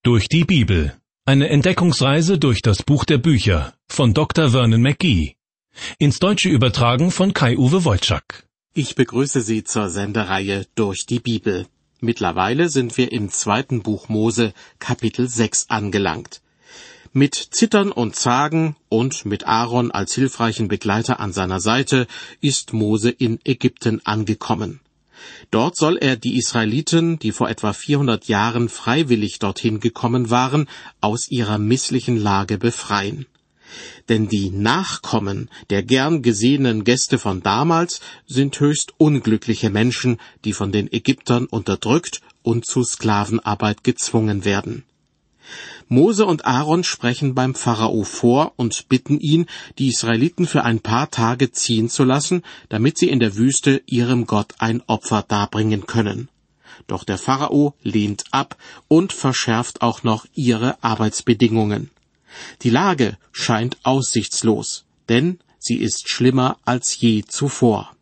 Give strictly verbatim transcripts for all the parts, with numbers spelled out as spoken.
Durch die Bibel. Eine Entdeckungsreise durch das Buch der Bücher von Doktor Vernon McGee. Ins Deutsche übertragen von Kai-Uwe Wojczak. Ich begrüße Sie zur Sendereihe Durch die Bibel. Mittlerweile sind wir im zweiten Buch Mose, Kapitel sechs angelangt. Mit Zittern und Zagen und mit Aaron als hilfreichen Begleiter an seiner Seite ist Mose in Ägypten angekommen. Dort soll er die Israeliten, die vor etwa vierhundert Jahren freiwillig dorthin gekommen waren, aus ihrer misslichen Lage befreien. Denn die Nachkommen der gern gesehenen Gäste von damals sind höchst unglückliche Menschen, die von den Ägyptern unterdrückt und zu Sklavenarbeit gezwungen werden. Mose und Aaron sprechen beim Pharao vor und bitten ihn, die Israeliten für ein paar Tage ziehen zu lassen, damit sie in der Wüste ihrem Gott ein Opfer darbringen können. Doch der Pharao lehnt ab und verschärft auch noch ihre Arbeitsbedingungen. Die Lage scheint aussichtslos, denn sie ist schlimmer als je zuvor.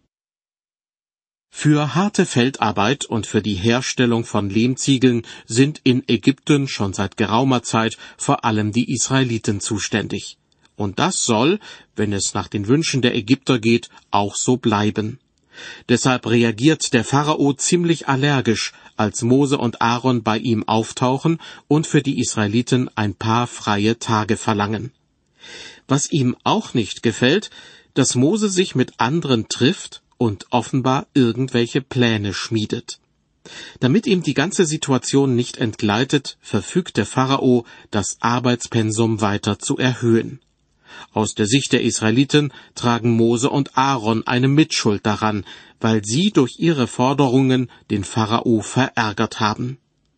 Für harte Feldarbeit und für die Herstellung von Lehmziegeln sind in Ägypten schon seit geraumer Zeit vor allem die Israeliten zuständig. Und das soll, wenn es nach den Wünschen der Ägypter geht, auch so bleiben. Deshalb reagiert der Pharao ziemlich allergisch, als Mose und Aaron bei ihm auftauchen und für die Israeliten ein paar freie Tage verlangen. Was ihm auch nicht gefällt, dass Mose sich mit anderen trifft und offenbar irgendwelche Pläne schmiedet. Damit ihm die ganze Situation nicht entgleitet, verfügt der Pharao, das Arbeitspensum weiter zu erhöhen. Aus der Sicht der Israeliten tragen Mose und Aaron eine Mitschuld daran, weil sie durch ihre Forderungen den Pharao verärgert haben.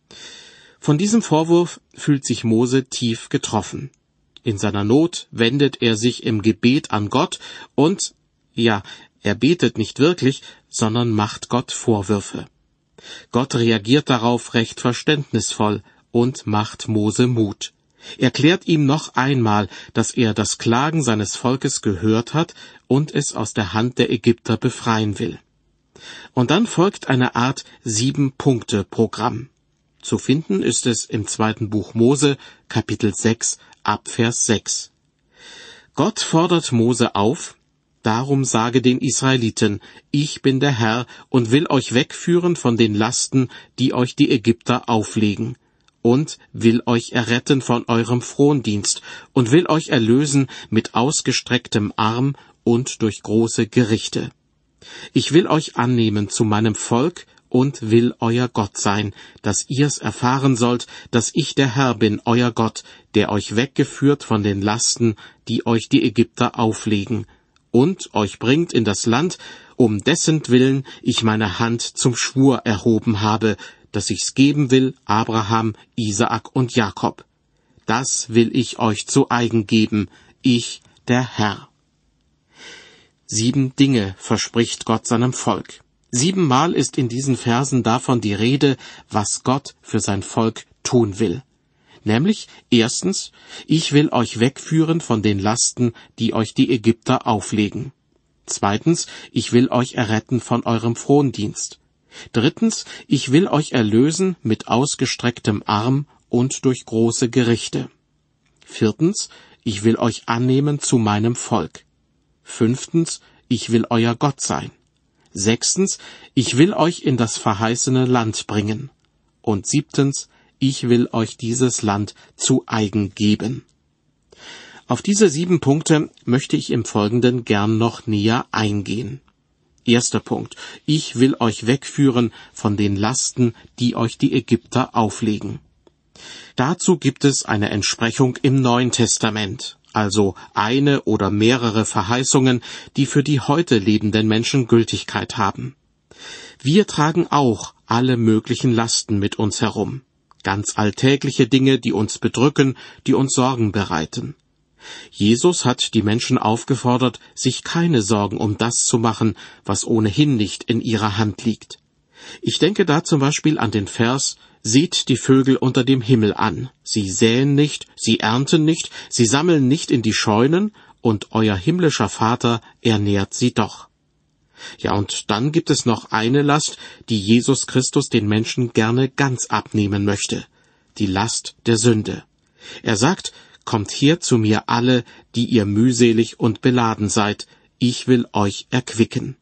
Von diesem Vorwurf fühlt sich Mose tief getroffen. In seiner Not wendet er sich im Gebet an Gott und, ja, er betet nicht wirklich, sondern macht Gott Vorwürfe. Gott reagiert darauf recht verständnisvoll und macht Mose Mut. Er klärt ihm noch einmal, dass er das Klagen seines Volkes gehört hat und es aus der Hand der Ägypter befreien will. Und dann folgt eine Art Sieben-Punkte-Programm. Zu finden ist es im zweiten Buch Mose, Kapitel sechs, ab Vers sechs. Gott fordert Mose auf: Darum sage den Israeliten, ich bin der Herr und will euch wegführen von den Lasten, die euch die Ägypter auflegen, und will euch erretten von eurem Frondienst und will euch erlösen mit ausgestrecktem Arm und durch große Gerichte. Ich will euch annehmen zu meinem Volk und will euer Gott sein, dass ihr's erfahren sollt, dass ich der Herr bin, euer Gott, der euch weggeführt von den Lasten, die euch die Ägypter auflegen, und euch bringt in das Land, um dessentwillen ich meine Hand zum Schwur erhoben habe, dass ich's geben will, Abraham, Isaak und Jakob. Das will ich euch zu eigen geben, ich, der Herr. Sieben Dinge verspricht Gott seinem Volk. Siebenmal ist in diesen Versen davon die Rede, was Gott für sein Volk tun will. Nämlich, erstens, ich will euch wegführen von den Lasten, die euch die Ägypter auflegen. Zweitens, ich will euch erretten von eurem Frondienst. Drittens, ich will euch erlösen mit ausgestrecktem Arm und durch große Gerichte. Viertens, ich will euch annehmen zu meinem Volk. Fünftens, ich will euer Gott sein. Sechstens, ich will euch in das verheißene Land bringen. Und siebtens, ich will euch dieses Land zu eigen geben. Auf diese sieben Punkte möchte ich im Folgenden gern noch näher eingehen. Erster Punkt. Ich will euch wegführen von den Lasten, die euch die Ägypter auflegen. Dazu gibt es eine Entsprechung im Neuen Testament, also eine oder mehrere Verheißungen, die für die heute lebenden Menschen Gültigkeit haben. Wir tragen auch alle möglichen Lasten mit uns herum. Ganz alltägliche Dinge, die uns bedrücken, die uns Sorgen bereiten. Jesus hat die Menschen aufgefordert, sich keine Sorgen um das zu machen, was ohnehin nicht in ihrer Hand liegt. Ich denke da zum Beispiel an den Vers: Seht die Vögel unter dem Himmel an. Sie säen nicht, sie ernten nicht, sie sammeln nicht in die Scheunen, und euer himmlischer Vater ernährt sie doch. Ja, und dann gibt es noch eine Last, die Jesus Christus den Menschen gerne ganz abnehmen möchte. die Last der Sünde. Er sagt, kommt her zu mir alle, die ihr mühselig und beladen seid, ich will euch erquicken.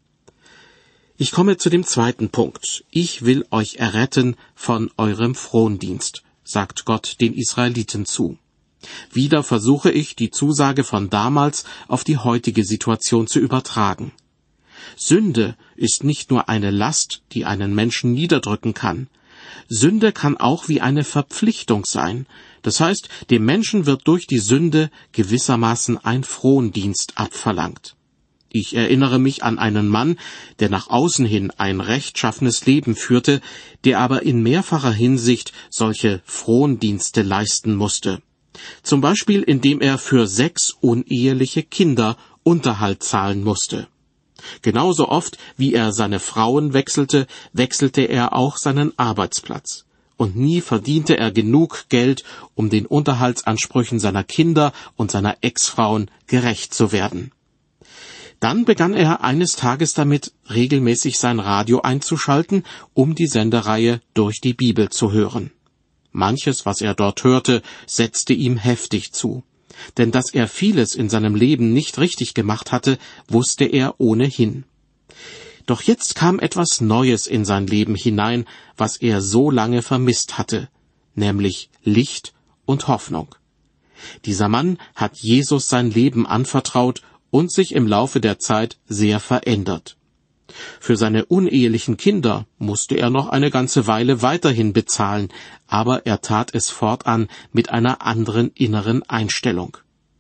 Ich komme zu dem zweiten Punkt. Ich will euch erretten von eurem Frondienst, sagt Gott den Israeliten zu. Wieder versuche ich, die Zusage von damals auf die heutige Situation zu übertragen. Sünde ist nicht nur eine Last, die einen Menschen niederdrücken kann. Sünde kann auch wie eine Verpflichtung sein. Das heißt, dem Menschen wird durch die Sünde gewissermaßen ein Frondienst abverlangt. Ich erinnere mich an einen Mann, der nach außen hin ein rechtschaffenes Leben führte, der aber in mehrfacher Hinsicht solche Frondienste leisten musste. Zum Beispiel, indem er für sechs uneheliche Kinder Unterhalt zahlen musste. Genauso oft, wie er seine Frauen wechselte, wechselte er auch seinen Arbeitsplatz. Und nie verdiente er genug Geld, um den Unterhaltsansprüchen seiner Kinder und seiner Ex-Frauen gerecht zu werden. Dann begann er eines Tages damit, regelmäßig sein Radio einzuschalten, um die Sendereihe Durch die Bibel zu hören. Manches, was er dort hörte, setzte ihm heftig zu. Denn dass er vieles in seinem Leben nicht richtig gemacht hatte, wusste er ohnehin. Doch jetzt kam etwas Neues in sein Leben hinein, was er so lange vermisst hatte, nämlich Licht und Hoffnung. Dieser Mann hat Jesus sein Leben anvertraut und sich im Laufe der Zeit sehr verändert. Für seine unehelichen Kinder musste er noch eine ganze Weile weiterhin bezahlen, aber er tat es fortan mit einer anderen inneren Einstellung.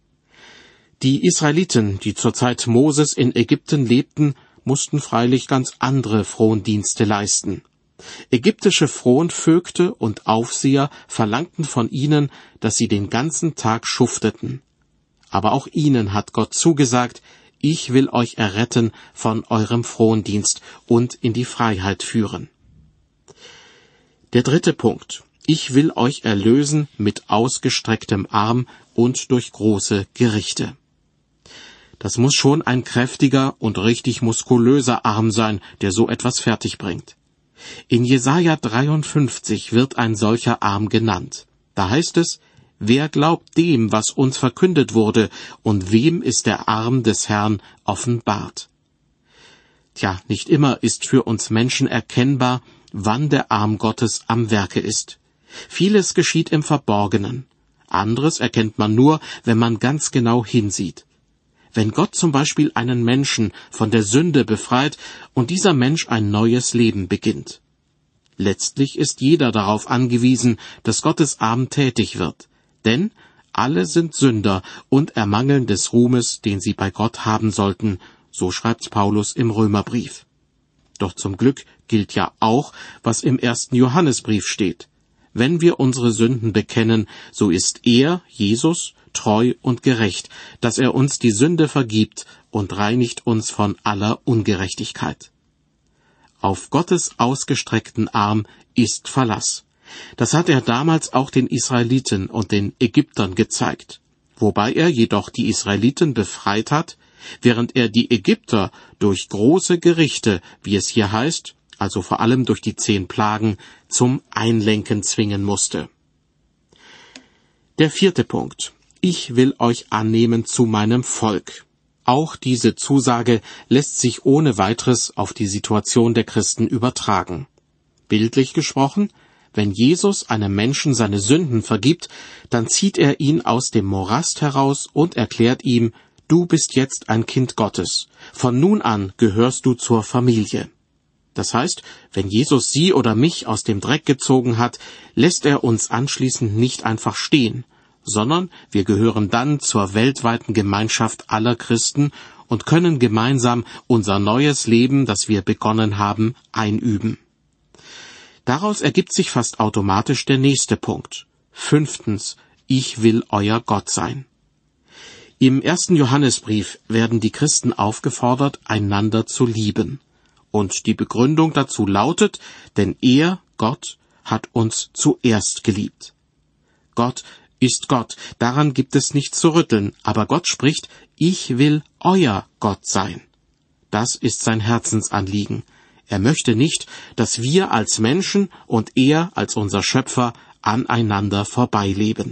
Die Israeliten, die zur Zeit Moses in Ägypten lebten, mussten freilich ganz andere Frondienste leisten. Ägyptische Fronvögte und Aufseher verlangten von ihnen, dass sie den ganzen Tag schufteten. Aber auch ihnen hat Gott zugesagt, ich will euch erretten von eurem Frondienst und in die Freiheit führen. Der dritte Punkt. Ich will euch erlösen mit ausgestrecktem Arm und durch große Gerichte. Das muss schon ein kräftiger und richtig muskulöser Arm sein, der so etwas fertigbringt. In Jesaja dreiundfünfzig wird ein solcher Arm genannt. Da heißt es, wer glaubt dem, was uns verkündet wurde, und wem ist der Arm des Herrn offenbart? Tja, nicht immer ist für uns Menschen erkennbar, wann der Arm Gottes am Werke ist. Vieles geschieht im Verborgenen. Anderes erkennt man nur, wenn man ganz genau hinsieht. Wenn Gott zum Beispiel einen Menschen von der Sünde befreit und dieser Mensch ein neues Leben beginnt. Letztlich ist jeder darauf angewiesen, dass Gottes Arm tätig wird. Denn alle sind Sünder und ermangeln des Ruhmes, den sie bei Gott haben sollten, so schreibt Paulus im Römerbrief. Doch zum Glück gilt ja auch, was im ersten Johannesbrief steht. Wenn wir unsere Sünden bekennen, so ist er, Jesus, treu und gerecht, dass er uns die Sünde vergibt und reinigt uns von aller Ungerechtigkeit. Auf Gottes ausgestreckten Arm ist Verlass. Das hat er damals auch den Israeliten und den Ägyptern gezeigt, wobei er jedoch die Israeliten befreit hat, während er die Ägypter durch große Gerichte, wie es hier heißt, also vor allem durch die zehn Plagen, zum Einlenken zwingen musste. Der vierte Punkt. Ich will euch annehmen zu meinem Volk. Auch diese Zusage lässt sich ohne weiteres auf die Situation der Christen übertragen. Bildlich gesprochen, wenn Jesus einem Menschen seine Sünden vergibt, dann zieht er ihn aus dem Morast heraus und erklärt ihm, du bist jetzt ein Kind Gottes. Von nun an gehörst du zur Familie. Das heißt, wenn Jesus Sie oder mich aus dem Dreck gezogen hat, lässt er uns anschließend nicht einfach stehen, sondern wir gehören dann zur weltweiten Gemeinschaft aller Christen und können gemeinsam unser neues Leben, das wir begonnen haben, einüben. Daraus ergibt sich fast automatisch der nächste Punkt. Fünftens, ich will euer Gott sein. Im ersten Johannesbrief werden die Christen aufgefordert, einander zu lieben. Und die Begründung dazu lautet, denn er, Gott, hat uns zuerst geliebt. Gott ist Gott, daran gibt es nichts zu rütteln, aber Gott spricht, ich will euer Gott sein. Das ist sein Herzensanliegen. Er möchte nicht, dass wir als Menschen und er als unser Schöpfer aneinander vorbeileben.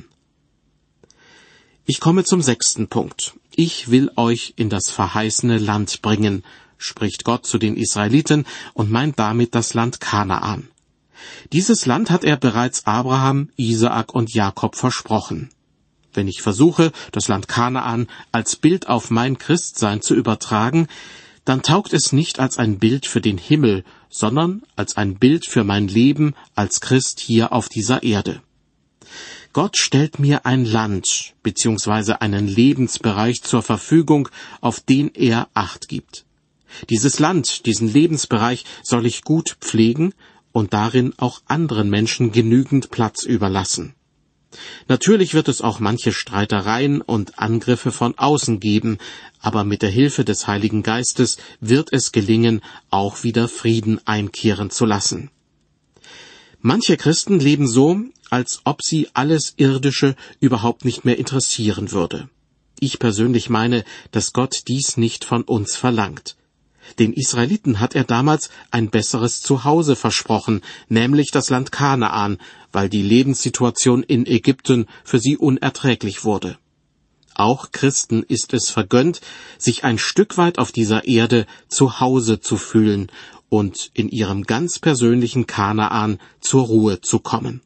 Ich komme zum sechsten Punkt. Ich will euch in das verheißene Land bringen, spricht Gott zu den Israeliten und meint damit das Land Kanaan. Dieses Land hat er bereits Abraham, Isaak und Jakob versprochen. Wenn ich versuche, das Land Kanaan als Bild auf mein Christsein zu übertragen, dann taugt es nicht als ein Bild für den Himmel, sondern als ein Bild für mein Leben als Christ hier auf dieser Erde. Gott stellt mir ein Land bzw. einen Lebensbereich zur Verfügung, auf den er Acht gibt. Dieses Land, diesen Lebensbereich soll ich gut pflegen und darin auch anderen Menschen genügend Platz überlassen. Natürlich wird es auch manche Streitereien und Angriffe von außen geben, aber mit der Hilfe des Heiligen Geistes wird es gelingen, auch wieder Frieden einkehren zu lassen. Manche Christen leben so, als ob sie alles Irdische überhaupt nicht mehr interessieren würde. Ich persönlich meine, dass Gott dies nicht von uns verlangt. Den Israeliten hat er damals ein besseres Zuhause versprochen, nämlich das Land Kanaan, weil die Lebenssituation in Ägypten für sie unerträglich wurde. Auch Christen ist es vergönnt, sich ein Stück weit auf dieser Erde zu Hause zu fühlen und in ihrem ganz persönlichen Kanaan zur Ruhe zu kommen.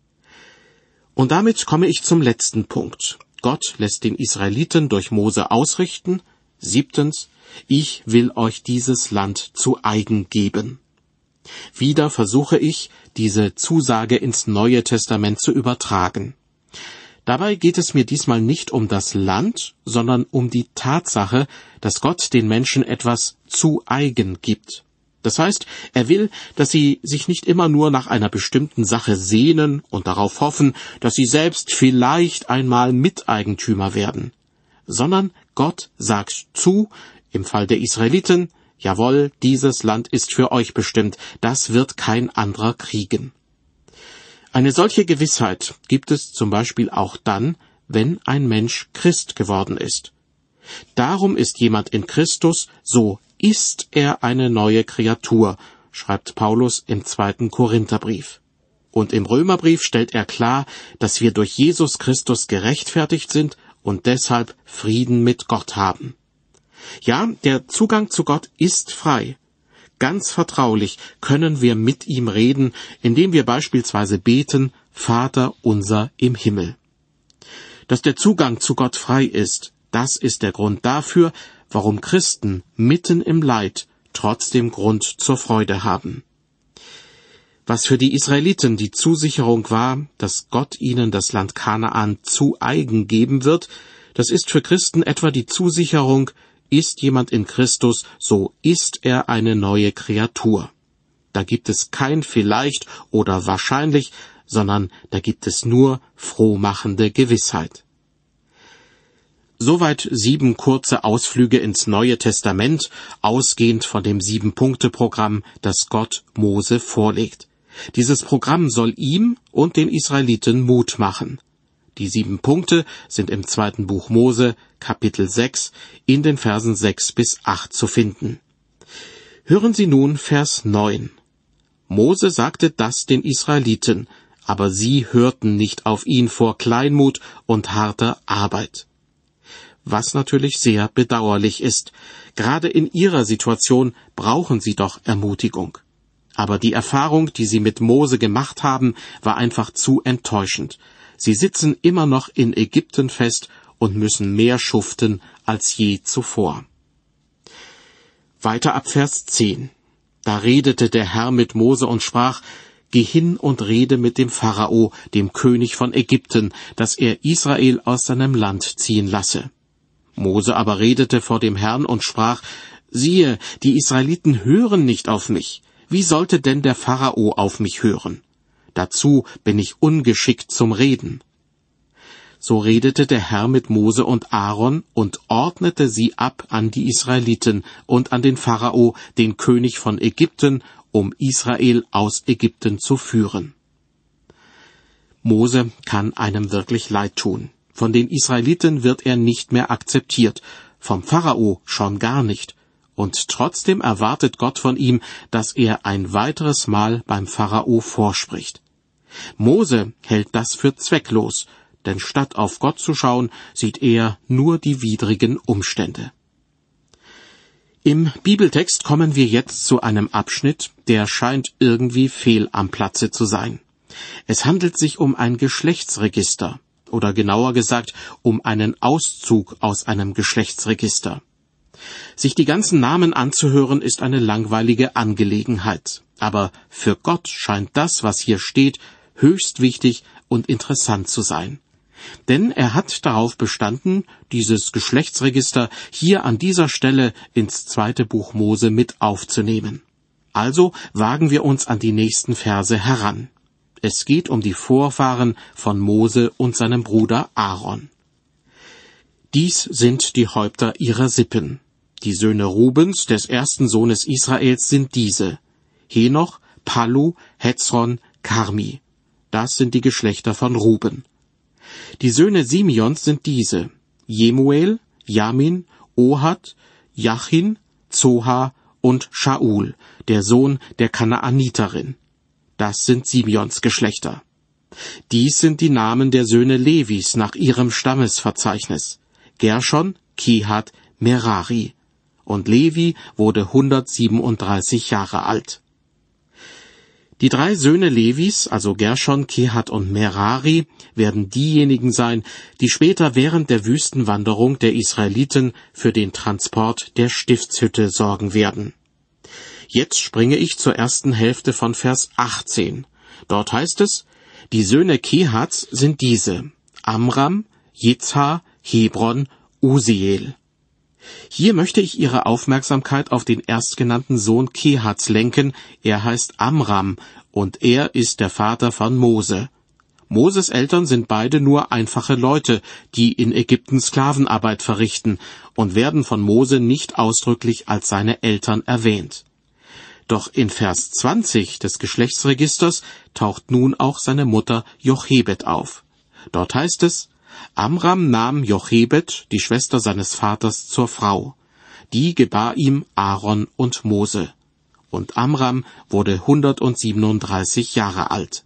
Und damit komme ich zum letzten Punkt. Gott lässt den Israeliten durch Mose ausrichten. Siebtens, ich will euch dieses Land zu eigen geben. Wieder versuche ich, diese Zusage ins Neue Testament zu übertragen. Dabei geht es mir diesmal nicht um das Land, sondern um die Tatsache, dass Gott den Menschen etwas zu eigen gibt. Das heißt, er will, dass sie sich nicht immer nur nach einer bestimmten Sache sehnen und darauf hoffen, dass sie selbst vielleicht einmal Miteigentümer werden, sondern Gott sagt zu, im Fall der Israeliten, jawohl, dieses Land ist für euch bestimmt, das wird kein anderer kriegen. Eine solche Gewissheit gibt es zum Beispiel auch dann, wenn ein Mensch Christ geworden ist. Darum ist jemand in Christus, so ist er eine neue Kreatur, schreibt Paulus im zweiten Korintherbrief. Und im Römerbrief stellt er klar, dass wir durch Jesus Christus gerechtfertigt sind und deshalb Frieden mit Gott haben. Ja, der Zugang zu Gott ist frei. Ganz vertraulich können wir mit ihm reden, indem wir beispielsweise beten, Vater unser im Himmel. Dass der Zugang zu Gott frei ist, das ist der Grund dafür, warum Christen mitten im Leid trotzdem Grund zur Freude haben. Was für die Israeliten die Zusicherung war, dass Gott ihnen das Land Kanaan zu eigen geben wird, das ist für Christen etwa die Zusicherung, ist jemand in Christus, so ist er eine neue Kreatur. Da gibt es kein vielleicht oder wahrscheinlich, sondern da gibt es nur frohmachende Gewissheit. Soweit sieben kurze Ausflüge ins Neue Testament, ausgehend von dem Sieben-Punkte-Programm, das Gott Mose vorlegt. Dieses Programm soll ihm und den Israeliten Mut machen. Die sieben Punkte sind im zweiten Buch Mose, Kapitel sechs, in den Versen sechs bis acht zu finden. Hören Sie nun Vers neun. Mose sagte das den Israeliten, aber sie hörten nicht auf ihn vor Kleinmut und harter Arbeit. Was natürlich sehr bedauerlich ist. Gerade in ihrer Situation brauchen sie doch Ermutigung. Aber die Erfahrung, die sie mit Mose gemacht haben, war einfach zu enttäuschend. Sie sitzen immer noch in Ägypten fest und müssen mehr schuften als je zuvor. Weiter ab Vers zehn. Da redete der Herr mit Mose und sprach, Geh hin und rede mit dem Pharao, dem König von Ägypten, dass er Israel aus seinem Land ziehen lasse. Mose aber redete vor dem Herrn und sprach, Siehe, die Israeliten hören nicht auf mich. Wie sollte denn der Pharao auf mich hören? Dazu bin ich ungeschickt zum Reden. So redete der Herr mit Mose und Aaron und ordnete sie ab an die Israeliten und an den Pharao, den König von Ägypten, um Israel aus Ägypten zu führen. Mose kann einem wirklich leid tun. Von den Israeliten wird er nicht mehr akzeptiert, vom Pharao schon gar nicht. Und trotzdem erwartet Gott von ihm, dass er ein weiteres Mal beim Pharao vorspricht. Mose hält das für zwecklos, denn statt auf Gott zu schauen, sieht er nur die widrigen Umstände. Im Bibeltext kommen wir jetzt zu einem Abschnitt, der scheint irgendwie fehl am Platze zu sein. Es handelt sich um ein Geschlechtsregister, oder genauer gesagt, um einen Auszug aus einem Geschlechtsregister. Sich die ganzen Namen anzuhören, ist eine langweilige Angelegenheit. Aber für Gott scheint das, was hier steht, höchst wichtig und interessant zu sein. Denn er hat darauf bestanden, dieses Geschlechtsregister hier an dieser Stelle ins zweite Buch Mose mit aufzunehmen. Also wagen wir uns an die nächsten Verse heran. Es geht um die Vorfahren von Mose und seinem Bruder Aaron. Dies sind die Häupter ihrer Sippen. Die Söhne Rubens, des ersten Sohnes Israels, sind diese: Henoch, Pallu, Hezron, Karmi. Das sind die Geschlechter von Ruben. Die Söhne Simeons sind diese: Jemuel, Jamin, Ohad, Jachin, Zoha und Shaul, der Sohn der Kanaaniterin. Das sind Simeons Geschlechter. Dies sind die Namen der Söhne Levis nach ihrem Stammesverzeichnis: Gershon, Kehat, Merari. Und Levi wurde hundertsiebenunddreißig Jahre alt. Die drei Söhne Levis, also Gershon, Kehat und Merari, werden diejenigen sein, die später während der Wüstenwanderung der Israeliten für den Transport der Stiftshütte sorgen werden. Jetzt springe ich zur ersten Hälfte von Vers achtzehn. Dort heißt es: Die Söhne Kehats sind diese: Amram, Jitzhar, Hebron, Usiel. Hier möchte ich Ihre Aufmerksamkeit auf den erstgenannten Sohn Kehats lenken. Er heißt Amram, und er ist der Vater von Mose. Moses Eltern sind beide nur einfache Leute, die in Ägypten Sklavenarbeit verrichten, und werden von Mose nicht ausdrücklich als seine Eltern erwähnt. Doch in Vers zwanzig des Geschlechtsregisters taucht nun auch seine Mutter Jochebed auf. Dort heißt es: Amram nahm Jochebed, die Schwester seines Vaters, zur Frau. Die gebar ihm Aaron und Mose. Und Amram wurde hundertsiebenunddreißig Jahre alt.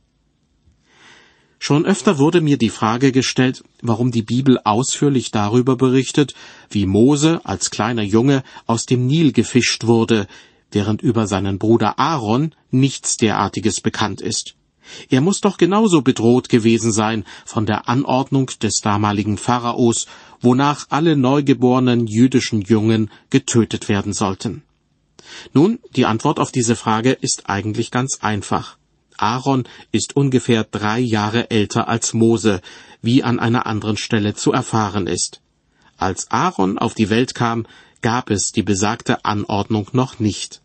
Schon öfter wurde mir die Frage gestellt, warum die Bibel ausführlich darüber berichtet, wie Mose als kleiner Junge aus dem Nil gefischt wurde, während über seinen Bruder Aaron nichts derartiges bekannt ist. Er muss doch genauso bedroht gewesen sein von der Anordnung des damaligen Pharaos, wonach alle neugeborenen jüdischen Jungen getötet werden sollten. Nun, die Antwort auf diese Frage ist eigentlich ganz einfach. Aaron ist ungefähr drei Jahre älter als Mose, wie an einer anderen Stelle zu erfahren ist. Als Aaron auf die Welt kam, gab es die besagte Anordnung noch nicht.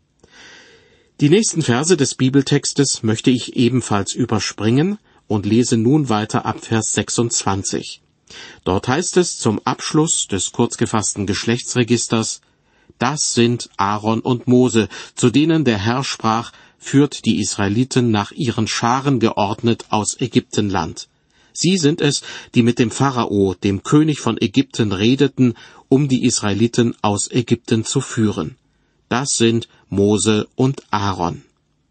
Die nächsten Verse des Bibeltextes möchte ich ebenfalls überspringen und lese nun weiter ab Vers sechsundzwanzig. Dort heißt es zum Abschluss des kurzgefassten Geschlechtsregisters: Das sind Aaron und Mose, zu denen der Herr sprach: Führt die Israeliten nach ihren Scharen geordnet aus Ägyptenland. Sie sind es, die mit dem Pharao, dem König von Ägypten, redeten, um die Israeliten aus Ägypten zu führen. Das sind Mose und Aaron.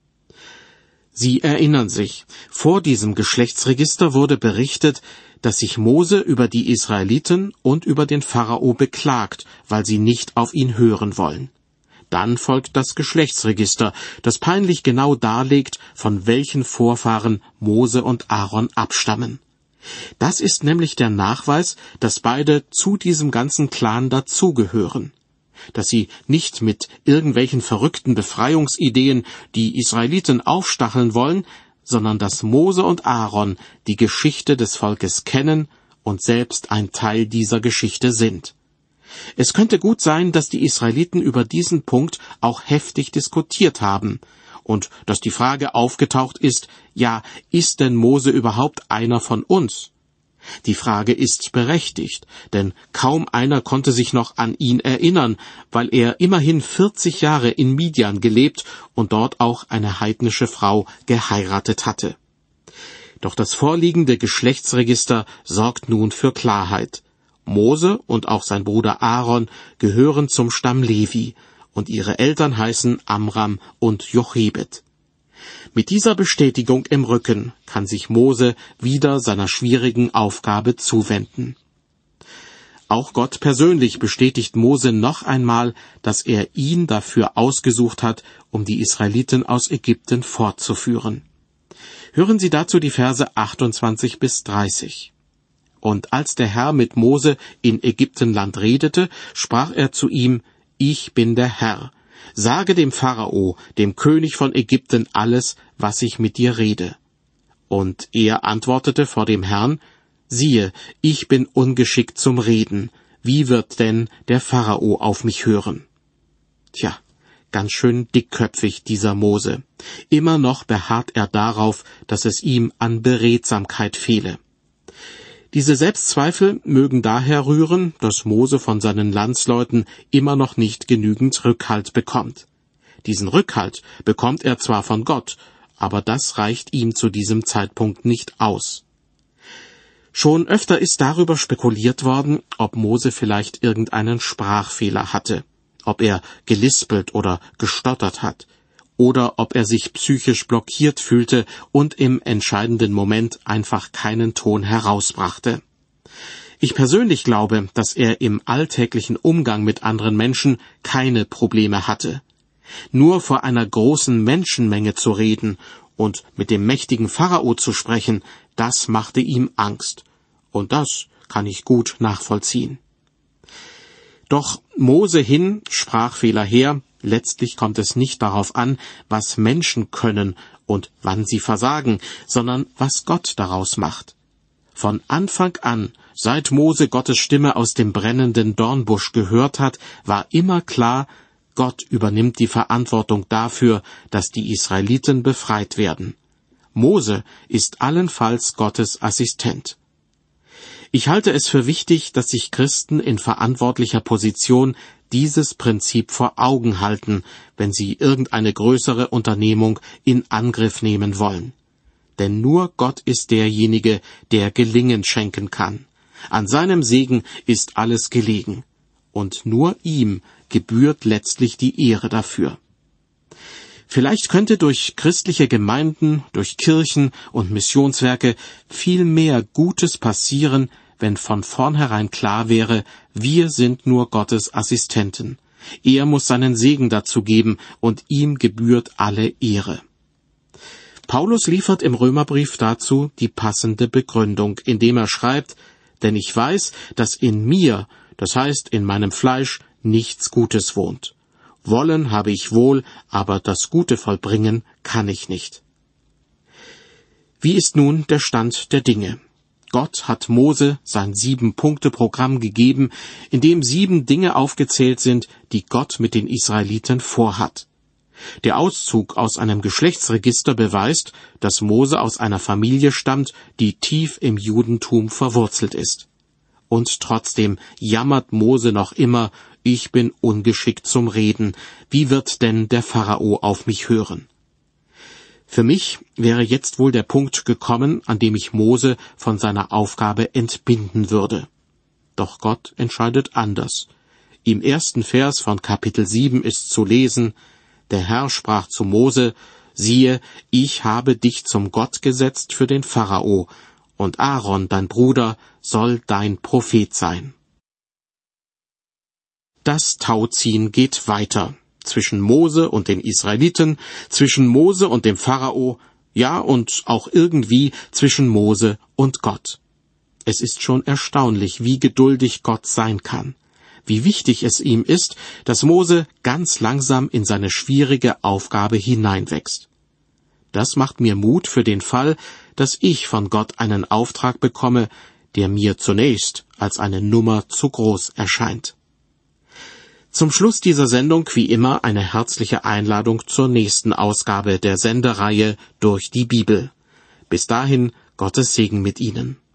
Sie erinnern sich, vor diesem Geschlechtsregister wurde berichtet, dass sich Mose über die Israeliten und über den Pharao beklagt, weil sie nicht auf ihn hören wollen. Dann folgt das Geschlechtsregister, das peinlich genau darlegt, von welchen Vorfahren Mose und Aaron abstammen. Das ist nämlich der Nachweis, dass beide zu diesem ganzen Clan dazugehören. Dass sie nicht mit irgendwelchen verrückten Befreiungsideen die Israeliten aufstacheln wollen, sondern dass Mose und Aaron die Geschichte des Volkes kennen und selbst ein Teil dieser Geschichte sind. Es könnte gut sein, dass die Israeliten über diesen Punkt auch heftig diskutiert haben und dass die Frage aufgetaucht ist: Ja, ist denn Mose überhaupt einer von uns? Die Frage ist berechtigt, denn kaum einer konnte sich noch an ihn erinnern, weil er immerhin vierzig Jahre in Midian gelebt und dort auch eine heidnische Frau geheiratet hatte. Doch das vorliegende Geschlechtsregister sorgt nun für Klarheit. Mose und auch sein Bruder Aaron gehören zum Stamm Levi, und ihre Eltern heißen Amram und Jochebed. Mit dieser Bestätigung im Rücken kann sich Mose wieder seiner schwierigen Aufgabe zuwenden. Auch Gott persönlich bestätigt Mose noch einmal, dass er ihn dafür ausgesucht hat, um die Israeliten aus Ägypten fortzuführen. Hören Sie dazu die Verse achtundzwanzig bis dreißig. Und als der Herr mit Mose in Ägyptenland redete, sprach er zu ihm: Ich bin der Herr. Sage dem Pharao, dem König von Ägypten, alles, was ich mit dir rede. Und er antwortete vor dem Herrn: Siehe, ich bin ungeschickt zum Reden. Wie wird denn der Pharao auf mich hören? Tja, ganz schön dickköpfig dieser Mose. Immer noch beharrt er darauf, dass es ihm an Beredsamkeit fehle. Diese Selbstzweifel mögen daher rühren, dass Mose von seinen Landsleuten immer noch nicht genügend Rückhalt bekommt. Diesen Rückhalt bekommt er zwar von Gott, aber das reicht ihm zu diesem Zeitpunkt nicht aus. Schon öfter ist darüber spekuliert worden, ob Mose vielleicht irgendeinen Sprachfehler hatte, ob er gelispelt oder gestottert hat, oder ob er sich psychisch blockiert fühlte und im entscheidenden Moment einfach keinen Ton herausbrachte. Ich persönlich glaube, dass er im alltäglichen Umgang mit anderen Menschen keine Probleme hatte. Nur vor einer großen Menschenmenge zu reden und mit dem mächtigen Pharao zu sprechen, das machte ihm Angst. Und das kann ich gut nachvollziehen. Doch Mose hin, Sprachfehler her, letztlich kommt es nicht darauf an, was Menschen können und wann sie versagen, sondern was Gott daraus macht. Von Anfang an, seit Mose Gottes Stimme aus dem brennenden Dornbusch gehört hat, war immer klar, Gott übernimmt die Verantwortung dafür, dass die Israeliten befreit werden. Mose ist allenfalls Gottes Assistent. Ich halte es für wichtig, dass sich Christen in verantwortlicher Position dieses Prinzip vor Augen halten, wenn sie irgendeine größere Unternehmung in Angriff nehmen wollen. Denn nur Gott ist derjenige, der Gelingen schenken kann. An seinem Segen ist alles gelegen. Und nur ihm gebührt letztlich die Ehre dafür. Vielleicht könnte durch christliche Gemeinden, durch Kirchen und Missionswerke viel mehr Gutes passieren, wenn von vornherein klar wäre, wir sind nur Gottes Assistenten. Er muss seinen Segen dazu geben und ihm gebührt alle Ehre. Paulus liefert im Römerbrief dazu die passende Begründung, indem er schreibt: Denn ich weiß, dass in mir, das heißt in meinem Fleisch, nichts Gutes wohnt. Wollen habe ich wohl, aber das Gute vollbringen kann ich nicht. Wie ist nun der Stand der Dinge? Gott hat Mose sein Sieben-Punkte-Programm gegeben, in dem sieben Dinge aufgezählt sind, die Gott mit den Israeliten vorhat. Der Auszug aus einem Geschlechtsregister beweist, dass Mose aus einer Familie stammt, die tief im Judentum verwurzelt ist. Und trotzdem jammert Mose noch immer: Ich bin ungeschickt zum Reden. Wie wird denn der Pharao auf mich hören? Für mich wäre jetzt wohl der Punkt gekommen, an dem ich Mose von seiner Aufgabe entbinden würde. Doch Gott entscheidet anders. Im ersten Vers von Kapitel sieben ist zu lesen: Der Herr sprach zu Mose: Siehe, ich habe dich zum Gott gesetzt für den Pharao, und Aaron, dein Bruder, soll dein Prophet sein. Das Tauziehen geht weiter. Zwischen Mose und den Israeliten, zwischen Mose und dem Pharao, ja und auch irgendwie zwischen Mose und Gott. Es ist schon erstaunlich, wie geduldig Gott sein kann, wie wichtig es ihm ist, dass Mose ganz langsam in seine schwierige Aufgabe hineinwächst. Das macht mir Mut für den Fall, dass ich von Gott einen Auftrag bekomme, der mir zunächst als eine Nummer zu groß erscheint. Zum Schluss dieser Sendung wie immer eine herzliche Einladung zur nächsten Ausgabe der Sendereihe Durch die Bibel. Bis dahin Gottes Segen mit Ihnen.